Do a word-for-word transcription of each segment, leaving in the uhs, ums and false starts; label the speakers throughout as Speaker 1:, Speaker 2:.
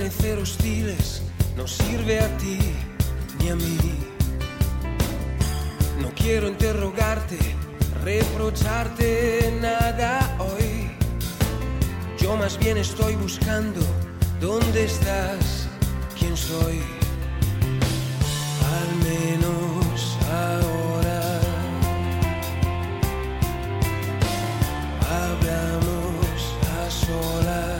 Speaker 1: Permanecer hostiles no sirve a ti ni a mí. No quiero interrogarte, reprocharte nada hoy. Yo más bien estoy buscando dónde estás, quién soy. Al menos ahora hablamos a solas.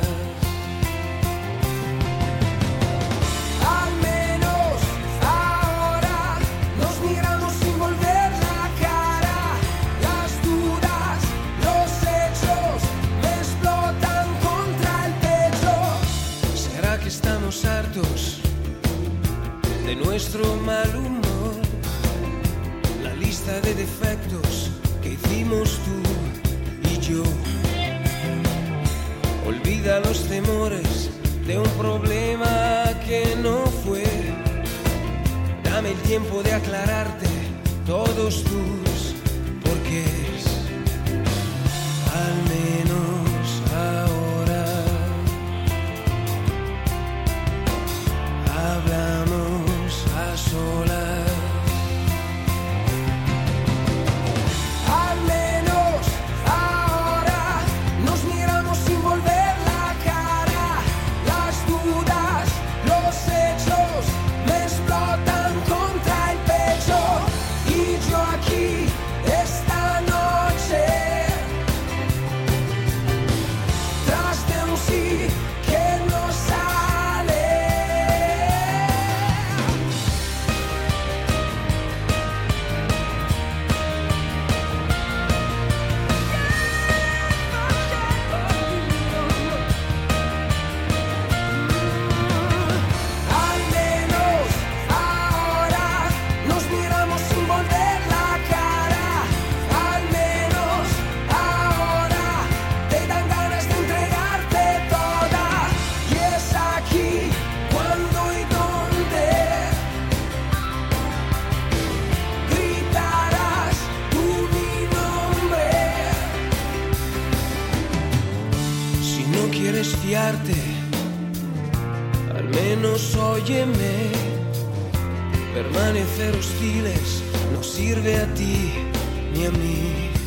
Speaker 1: Al menos ahora nos miramos sin volver la cara. Las dudas, los hechos me explotan contra el pecho. ¿Será que estamos hartos de nuestro mal humor? La lista de defectos que hicimos tú y yo. Olvida los temores de un problema que no fue. Dame el tiempo de aclararte todos tus porqués. Al menos ahora hablamos a solas. Al menos ahora nos miramos sin volver la cara. Las dudas, los hechos me explotan contra el pecho. Y yo aquí esta noche, tras de un sí que no sale. Al menos ahora nos miramos sin volver la cara. Al menos ahora te dan ganas de entregarte toda. Y es aquí cuando y dónde gritarás tú mi nombre. Si no quieres fiarte, al menos óyeme. Permanecer hostiles no sirve a ti ni a mí.